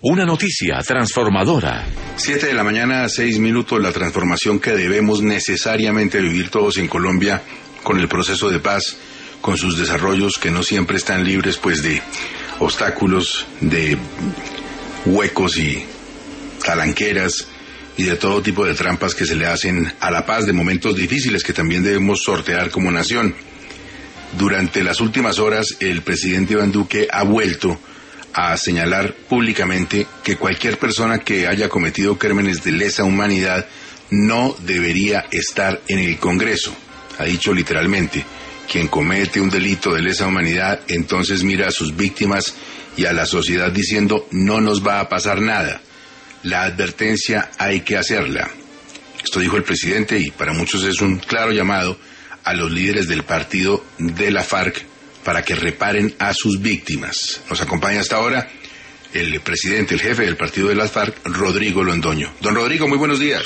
Una noticia transformadora. 7 de la mañana, 6 minutos, la transformación que debemos necesariamente vivir todos en Colombia con el proceso de paz, con sus desarrollos que no siempre están libres pues de obstáculos, de huecos y talanqueras y de todo tipo de trampas que se le hacen a la paz, de momentos difíciles que también debemos sortear como nación. Durante las últimas horas, el presidente Iván Duque ha vuelto a señalar públicamente que cualquier persona que haya cometido crímenes de lesa humanidad no debería estar en el Congreso. Ha dicho literalmente, quien comete un delito de lesa humanidad, entonces mira a sus víctimas y a la sociedad diciendo, no nos va a pasar nada. La advertencia hay que hacerla. Esto dijo el presidente y para muchos es un claro llamado a los líderes del partido de la FARC para que reparen a sus víctimas. Nos acompaña hasta ahora el presidente, el jefe del partido de la FARC, Rodrigo Londoño. Don Rodrigo, muy buenos días.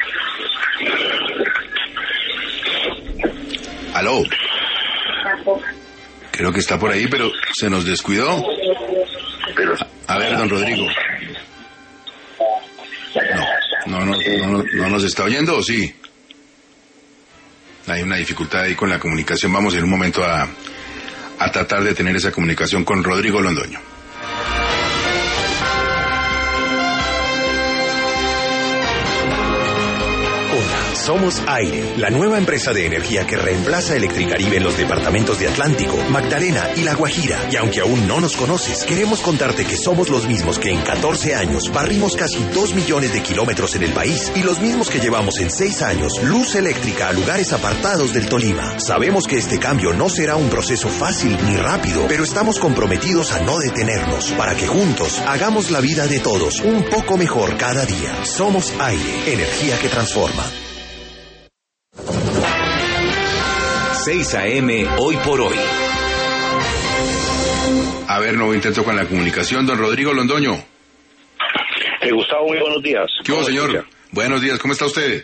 Aló. Creo que está por ahí, pero se nos descuidó. A ver, don Rodrigo. No nos está oyendo, ¿o sí? Hay una dificultad ahí con la comunicación. Vamos en un momento a tratar de tener esa comunicación con Rodrigo Londoño. Somos Aire, la nueva empresa de energía que reemplaza Electricaribe en los departamentos de Atlántico, Magdalena y La Guajira. Y aunque aún no nos conoces, queremos contarte que somos los mismos que en 14 años barrimos casi 2 millones de kilómetros en el país y los mismos que llevamos en 6 años luz eléctrica a lugares apartados del Tolima. Sabemos que este cambio no será un proceso fácil ni rápido, pero estamos comprometidos a no detenernos para que juntos hagamos la vida de todos un poco mejor cada día. Somos Aire, energía que transforma. 6 a.m. Hoy por hoy. A ver, nuevo intento con la comunicación. Don Rodrigo Londoño. Gustavo, muy buenos días. ¿Qué hubo, señor? Escucha? Buenos días, ¿cómo está usted?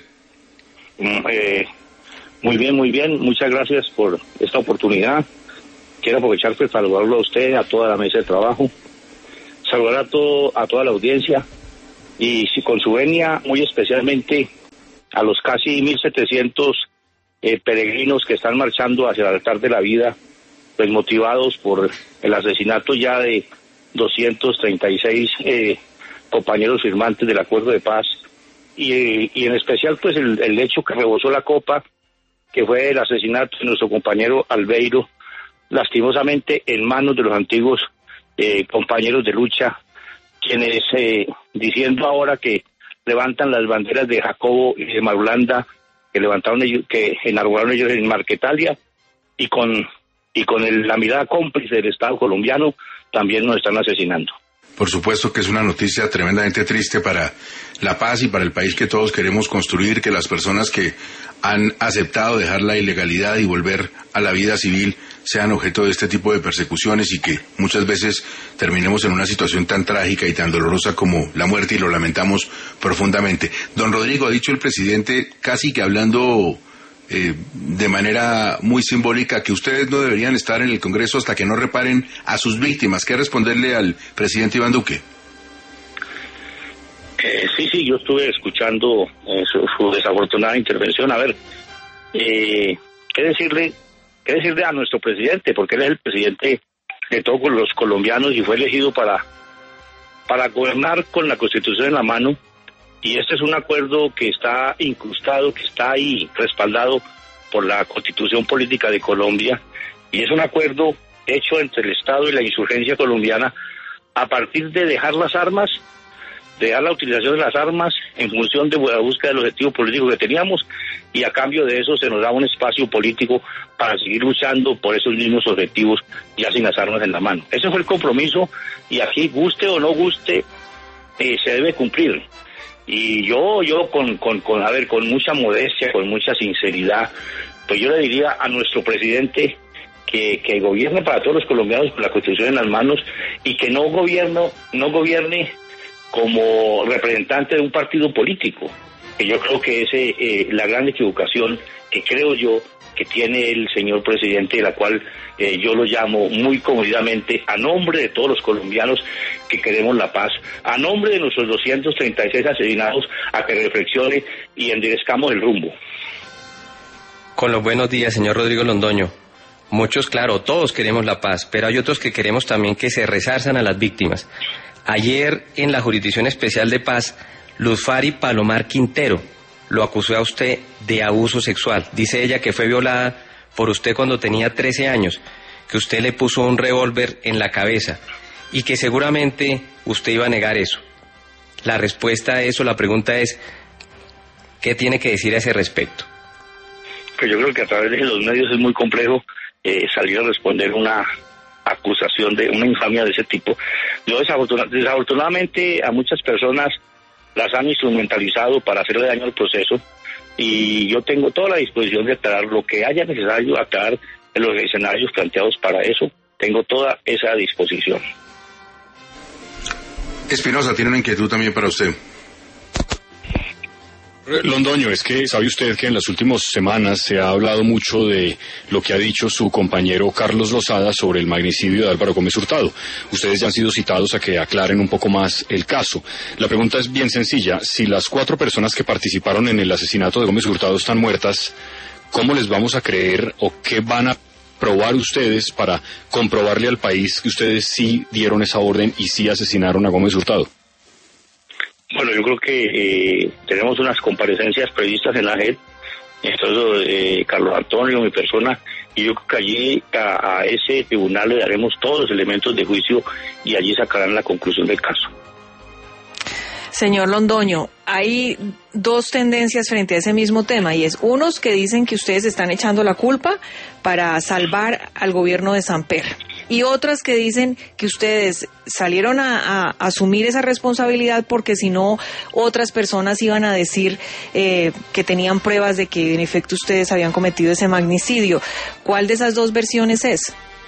Muy bien. Muchas gracias por esta oportunidad. Quiero aprovechar para saludarlo a usted, a toda la mesa de trabajo, saludar a toda la audiencia y con su venia muy especialmente a los casi 1.700 peregrinos que están marchando hacia el altar de la vida, pues motivados por el asesinato ya de 236 compañeros firmantes del acuerdo de paz y en especial pues el hecho que rebosó la copa, que fue el asesinato de nuestro compañero Albeiro, lastimosamente en manos de los antiguos compañeros de lucha, quienes diciendo ahora que levantan las banderas de Jacobo y de Marulanda, que enarboraron ellos en Marquetalia, y con la mirada cómplice del Estado colombiano también nos están asesinando. Por supuesto que es una noticia tremendamente triste para la paz y para el país que todos queremos construir, que las personas que han aceptado dejar la ilegalidad y volver a la vida civil sean objeto de este tipo de persecuciones y que muchas veces terminemos en una situación tan trágica y tan dolorosa como la muerte, y lo lamentamos profundamente. Don Rodrigo, ha dicho el presidente, casi que hablando de manera muy simbólica, que ustedes no deberían estar en el Congreso hasta que no reparen a sus víctimas. ¿Qué responderle al presidente Iván Duque? Sí, yo estuve escuchando su desafortunada intervención. A ver, ¿qué decirle a nuestro presidente? Porque él es el presidente de todos los colombianos y fue elegido para gobernar con la Constitución en la mano. Y este es un acuerdo que está incrustado, que está ahí respaldado por la Constitución Política de Colombia. Y es un acuerdo hecho entre el Estado y la insurgencia colombiana a partir de dejar las armas, dejar la utilización de las armas en función de la búsqueda del objetivo político que teníamos, y a cambio de eso se nos da un espacio político para seguir luchando por esos mismos objetivos ya sin las armas en la mano. Ese fue el compromiso, y aquí, guste o no guste, se debe cumplir. Y yo con mucha modestia, con mucha sinceridad, pues yo le diría a nuestro presidente que gobierne para todos los colombianos con la Constitución en las manos, y que no gobierne como representante de un partido político, que yo creo que es la gran equivocación que creo yo que tiene el señor presidente, de la cual yo lo llamo muy comodidamente, a nombre de todos los colombianos que queremos la paz, a nombre de nuestros 236 asesinados, a que reflexione y enderezcamos el rumbo. Con los buenos días, señor Rodrigo Londoño. Muchos, claro, todos queremos la paz, pero hay otros que queremos también que se resarzan a las víctimas. Ayer, en la Jurisdicción Especial de Paz, Luzfari Palomar Quintero lo acusó a usted de abuso sexual. Dice ella que fue violada por usted cuando tenía 13 años, que usted le puso un revólver en la cabeza y que seguramente usted iba a negar eso. La respuesta a eso, la pregunta es, ¿qué tiene que decir a ese respecto? Pues yo creo que a través de los medios es muy complejo salir a responder una acusación de una infamia de ese tipo. Yo desafortunadamente a muchas personas las han instrumentalizado para hacerle daño al proceso, y yo tengo toda la disposición de aclarar lo que haya necesario aclarar en los escenarios planteados para eso. Tengo toda esa disposición. Espinosa tiene una inquietud también para usted. Londoño, es que sabe usted que en las últimas semanas se ha hablado mucho de lo que ha dicho su compañero Carlos Lozada sobre el magnicidio de Álvaro Gómez Hurtado. Ustedes ya han sido citados a que aclaren un poco más el caso. La pregunta es bien sencilla. Si las 4 personas que participaron en el asesinato de Gómez Hurtado están muertas, ¿cómo les vamos a creer o qué van a probar ustedes para comprobarle al país que ustedes sí dieron esa orden y sí asesinaron a Gómez Hurtado? Bueno, yo creo que tenemos unas comparecencias previstas en la JEP, entonces Carlos Antonio, mi persona, y yo creo que allí a ese tribunal le daremos todos los elementos de juicio y allí sacarán la conclusión del caso. Señor Londoño, hay 2 tendencias frente a ese mismo tema, y es unos que dicen que ustedes están echando la culpa para salvar al gobierno de Samper, y otras que dicen que ustedes salieron a asumir esa responsabilidad porque si no otras personas iban a decir que tenían pruebas de que en efecto ustedes habían cometido ese magnicidio. ¿Cuál de esas 2 versiones es?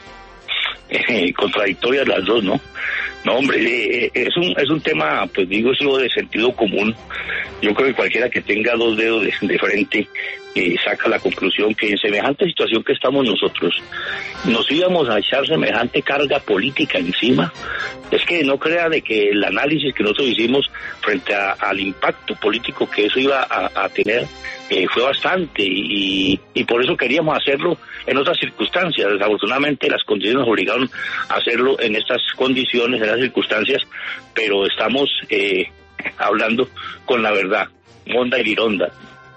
Contradictorias las 2, ¿no? No, hombre, es un tema, pues digo, es lo de sentido común. Yo creo que cualquiera que tenga 2 dedos de frente saca la conclusión que en semejante situación que estamos nosotros, nos íbamos a echar semejante carga política encima. Es que no crea de que el análisis que nosotros hicimos frente al impacto político que eso iba a tener fue bastante, y por eso queríamos hacerlo en otras circunstancias. Desafortunadamente las condiciones nos obligaron a hacerlo en estas condiciones, en las circunstancias, pero estamos hablando con la verdad, monda y lironda.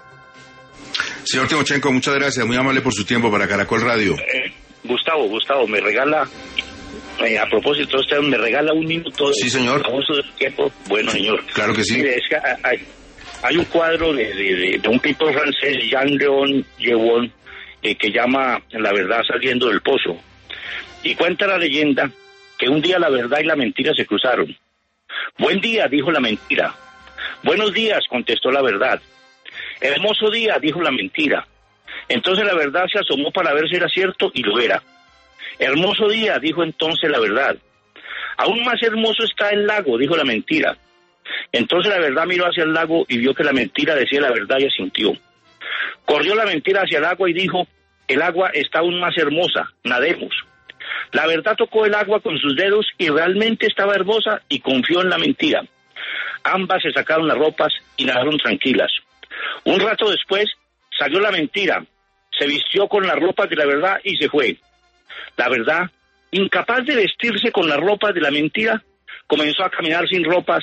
Señor Timochenko, muchas gracias, muy amable por su tiempo para Caracol Radio. Gustavo, me regala, a propósito, usted me regala un minuto. Sí, señor. De tiempo. Bueno, señor. Claro que sí. Mire, es que hay un cuadro de un pintor francés, Jean-Léon Geuon, que llama La verdad saliendo del pozo, y cuenta la leyenda que un día la verdad y la mentira se cruzaron. Buen día, dijo la mentira. Buenos días, contestó la verdad. Hermoso día, dijo la mentira. Entonces la verdad se asomó para ver si era cierto, y lo era. Hermoso día, dijo entonces la verdad. Aún más hermoso está el lago, dijo la mentira. Entonces la verdad miró hacia el lago y vio que la mentira decía la verdad y asintió. Corrió la mentira hacia el agua y dijo, el agua está aún más hermosa, nademos. La verdad tocó el agua con sus dedos y realmente estaba hermosa y confió en la mentira. Ambas se sacaron las ropas y nadaron tranquilas. Un rato después salió la mentira, se vistió con las ropas de la verdad y se fue. La verdad, incapaz de vestirse con las ropas de la mentira, comenzó a caminar sin ropa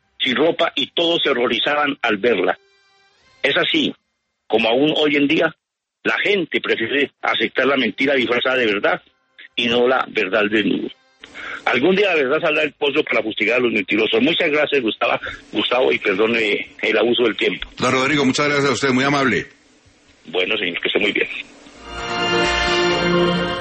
y todos se horrorizaban al verla. Es así como aún hoy en día la gente prefiere aceptar la mentira disfrazada de verdad y no la verdad al desnudo. Algún día la verdad saldrá del pozo para fustigar a los mentirosos. Muchas gracias, Gustavo, y perdone el abuso del tiempo. Don Rodrigo, muchas gracias a usted, muy amable. Bueno, señor, que esté muy bien.